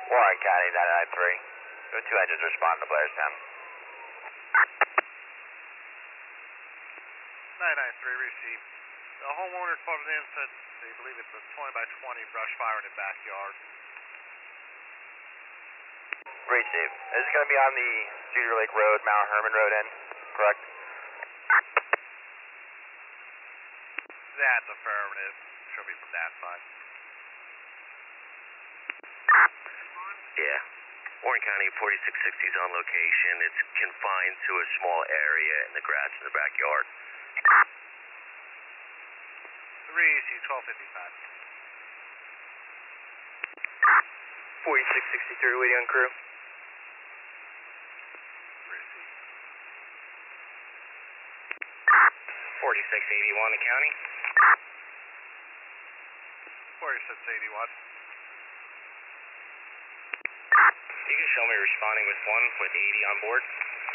Warren County 993. Your 2 engines respond to Blairstown. 993 received. The homeowner called it in and said they believe it's a 20 by 20 brush fire in the backyard. Receive. This is going to be on the Cedar Lake Road, Mount Herman Road end, correct? That's affirmative. Should be from that side. Yeah. Warren County 4660 is on location. It's confined to a small area in the grass in the backyard. 3 EC 1255. 4663 waiting on crew. Received. 4681 in county. 4681. You can show me responding with 1 with 80 on board.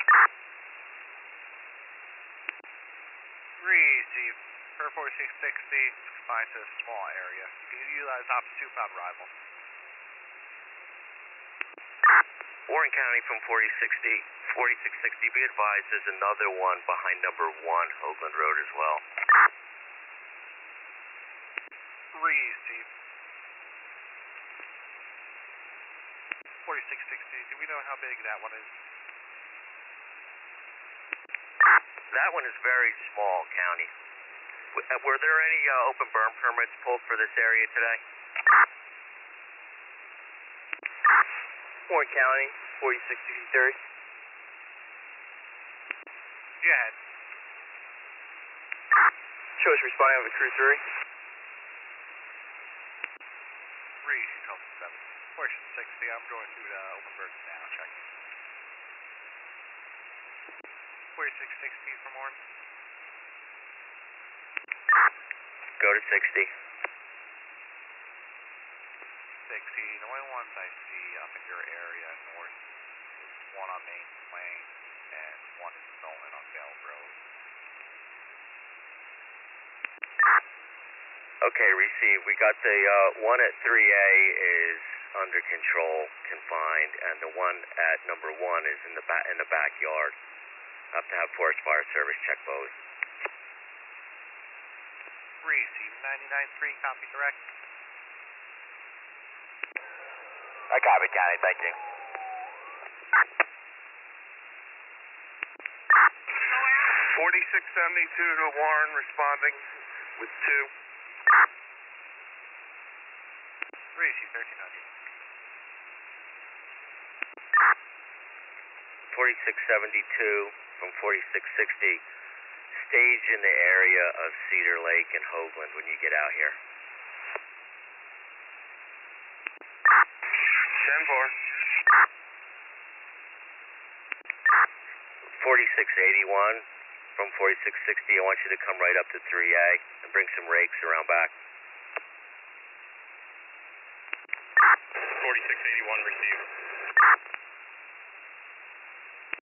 Received. Per 4660, confined to a small area. You utilize opposite 2-pound rival. Warren County from 4660, be advised there's another one behind number 1 Hoagland Road as well. Received. 4660, do we know how big that one is? That one is very small, County. Were there any open burn permits pulled for this area today? Warren County 4663. Go ahead. Show us responding on the crew 3. 3 EC 1257. 4660, I'm going through the open birds now, check. 4660 for more. Go to 60. 60. The only ones I see up in your area north is one on Main Plain and one in Stolen on Vale Road. Okay, receive. We got the one at 3A is under control, confined, and the one at number 1 is in the backyard. Have to have Forest Fire Service check both. Receive 993, copy direct. I copy, County. Thank you. 4672 to Warren responding with 2. Receive 1300. 4672 from 4660. Stage in the area of Cedar Lake and Hoagland when you get out here. 10-4. 4681 from 4660. I want you to come right up to 3A and bring some rakes around back. 4681 received.